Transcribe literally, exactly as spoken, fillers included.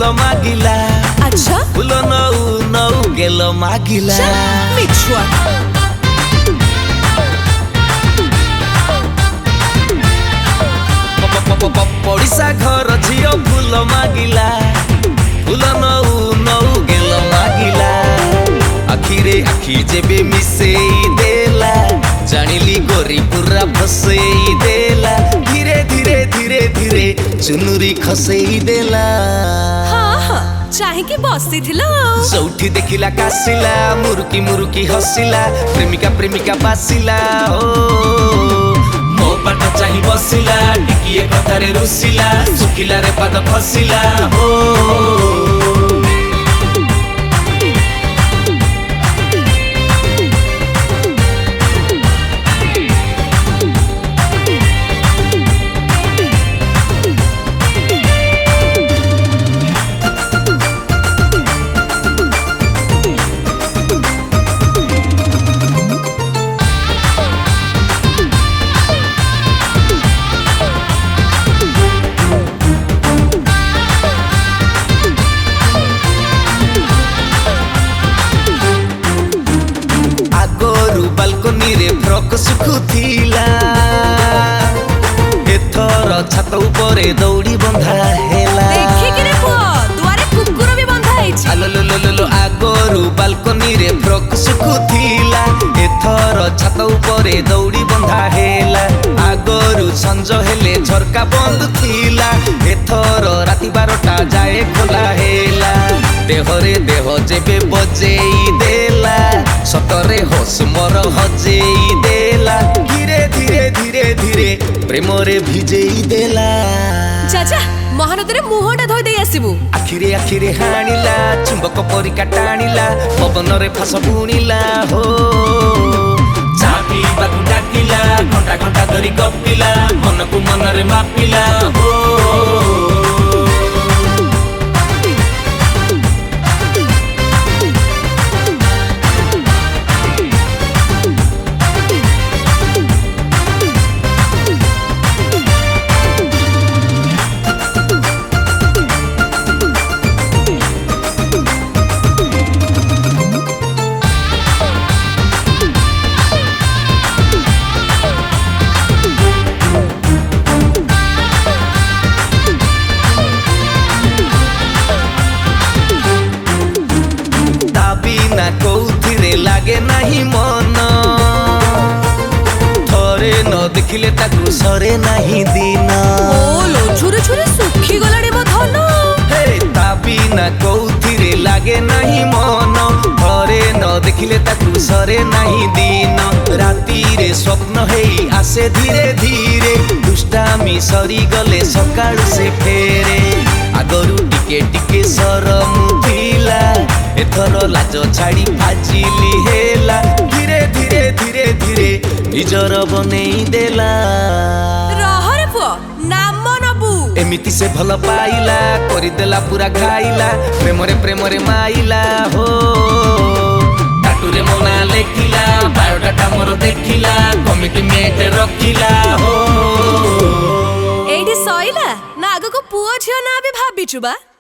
फूल मागिला। अच्छा फूल नऊ नऊ गेल मागिला। मिछुआ पड़िसा घर झियो फूल मागिला। फूल नऊ नऊ गेल मागिला। आखिरे आखि जेबे मिसेई देला जानिली गोरी पूरा फसेई देला। धीरे धीरे धीरे धीरे चुनुरी खसेई देला। हाँ हाँ चाहे कि बसी थिलो सौठी देखिला कासिला मुरुकी मुरुकी हसिला। प्रेमिका प्रेमिका बासिला ओ मो पाट चाहि बसिला। टिकिए कथारे रुसिला सुखिला रे पाद खसिला हो। बालकोनी रे फ्रक सुखुथिला। एथर छात उपरे दौड़ी बंधा हेला। देखि कि रे पुआ दुआरे कुकुर भी बंधा हैछि। आलो लो लो लो आगोरु बालकोनी रे फ्रक सुखुथिला। एथर छात उपरे दौड़ी बंधा हेला। आगोरु संज हेले झरका बंद थिला। एथर राति बारटा जाए खोला हेला। देहरे देह जेबे बजेई देला सतरे होश मोर हजेई देला। धीरे धीरे धीरे धीरे प्रेम रे भिजेई देला। चाचा महानदीरे मुहटा धोई देई आसीबू। आखिरे आखिरे हानिला चुंबक परिका टाणिला। पवन रे फास बुणिला हो। चापी बाकु डाकिला घंटा घंटा धरी गपिला। मन को मन रे मापिला हो। ना कौथिरे लागे नहीं मन। थरे न देखिले ताकू सरे नहीं दिन। ओलो छुरे छुरे सुखी गलाडे मो धन। हे ताबी ना कौथिरे लागे नहीं मन। थरे न देखिले ताकू सरे नहीं दिन। राती रे स्वप्न हेई आसे धीरे धीरे। दुष्टामी सरी गले सकाळु से फेरे। आगरु टिके टिके सरम थिला। एथर लाज छाड़ी फाजिली हेला। धीरे धीरे धीरे धीरे निजर बनेई देला। रहरे पुआ नाम नबू एमिति से भल पाइला करिदेला पूरा खाइला। प्रेम रे प्रेम रे माइला हो। टाटुरे मना लेखिला बायोडाटा मोर देखिला। कमिटमेंट रखिला हो। एठी सइला ना आगो को पुआ झियो ना भी भाबिछु बा।